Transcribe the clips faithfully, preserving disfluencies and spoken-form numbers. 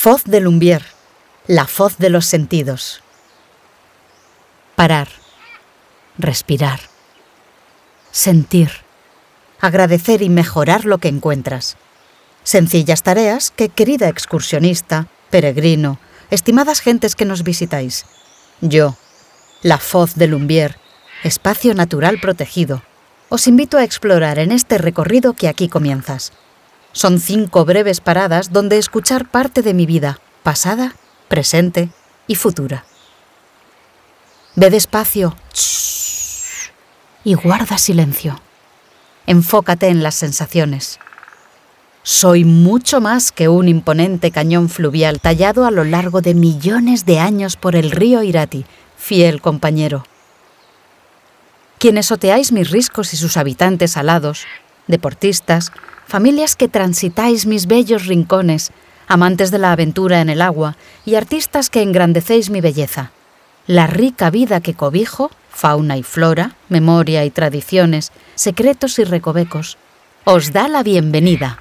Foz de Lumbier, la foz de los sentidos. Parar, respirar, sentir, agradecer y mejorar lo que encuentras. Sencillas tareas que, querida excursionista, peregrino, estimadas gentes que nos visitáis, yo, la Foz de Lumbier, espacio natural protegido, os invito a explorar en este recorrido que aquí comienzas. Son cinco breves paradas donde escuchar parte de mi vida, pasada, presente y futura. Ve despacio shh, y guarda silencio. Enfócate en las sensaciones. Soy mucho más que un imponente cañón fluvial tallado a lo largo de millones de años por el río Irati, fiel compañero. Quienes oteáis mis riscos y sus habitantes alados, deportistas, familias que transitáis mis bellos rincones, amantes de la aventura en el agua y artistas que engrandecéis mi belleza. La rica vida que cobijo, fauna y flora, memoria y tradiciones, secretos y recovecos, os da la bienvenida.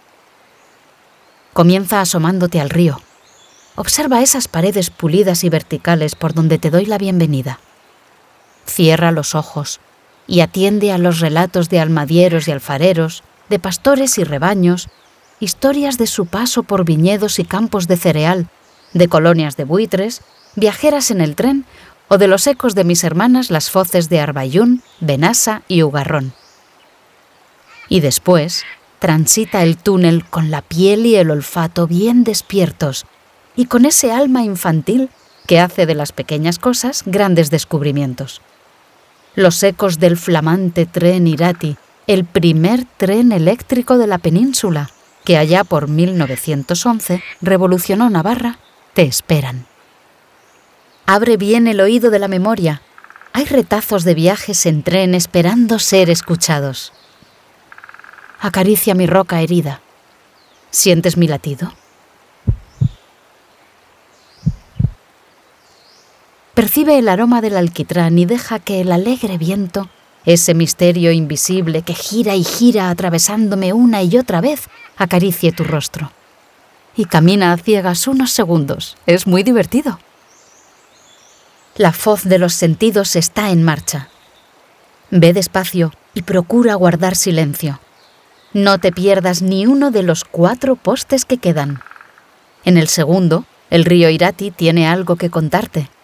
Comienza asomándote al río. Observa esas paredes pulidas y verticales por donde te doy la bienvenida. Cierra los ojos y atiende a los relatos de almadieros y alfareros, de pastores y rebaños, historias de su paso por viñedos y campos de cereal, de colonias de buitres, viajeras en el tren o de los ecos de mis hermanas las foces de Arbayún, Benassa y Ugarrón. Y después transita el túnel con la piel y el olfato bien despiertos y con ese alma infantil que hace de las pequeñas cosas grandes descubrimientos. Los ecos del flamante tren Irati, el primer tren eléctrico de la península, que allá por mil novecientos once revolucionó Navarra, te esperan. Abre bien el oído de la memoria. Hay retazos de viajes en tren esperando ser escuchados. Acaricia mi roca herida. ¿Sientes mi latido? Percibe el aroma del alquitrán y deja que el alegre viento, ese misterio invisible que gira y gira atravesándome una y otra vez, acaricie tu rostro. Y camina a ciegas unos segundos. Es muy divertido. La foz de los sentidos está en marcha. Ve despacio y procura guardar silencio. No te pierdas ni uno de los cuatro postes que quedan. En el segundo, el río Irati tiene algo que contarte.